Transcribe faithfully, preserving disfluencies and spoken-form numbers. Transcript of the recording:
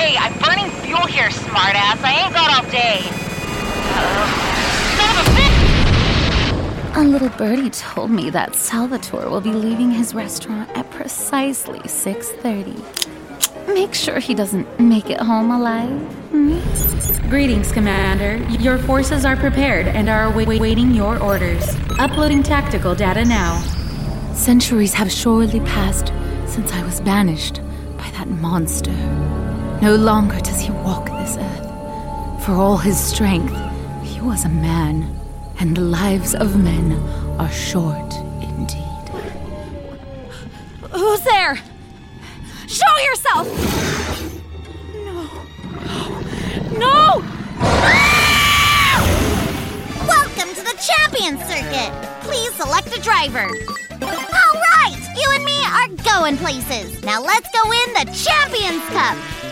Hey, I'm burning fuel here, smartass. I ain't got all day. Uh, son of a bitch! A little birdie told me that Salvatore will be leaving his restaurant at precisely six thirty. Make sure he doesn't make it home alive. Hmm? Greetings, Commander. Your forces are prepared and are awaiting your orders. Uploading tactical data now. Centuries have surely passed since I was banished by that monster. No longer does he walk this earth. For all his strength, he was a man, and the lives of men are short indeed. Who's there? Show yourself! No. No! Welcome to the Champion Circuit. Please select a driver. All right, you and me are going places. Now let's go win the Champions Cup.